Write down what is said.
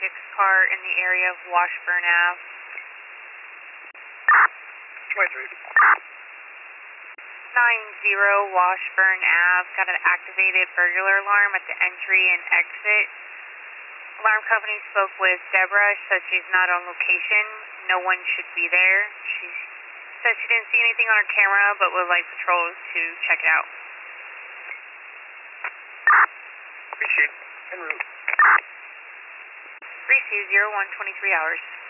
objects car in the area of Washburn Ave. 23. 90 Washburn Ave. Got an activated burglar alarm at the entry and exit. Alarm company spoke with Deborah. She said she's not on location. No one should be there. She said she didn't see anything on her camera, but would like patrols to check it out. Appreciate en route. 320 123 hours.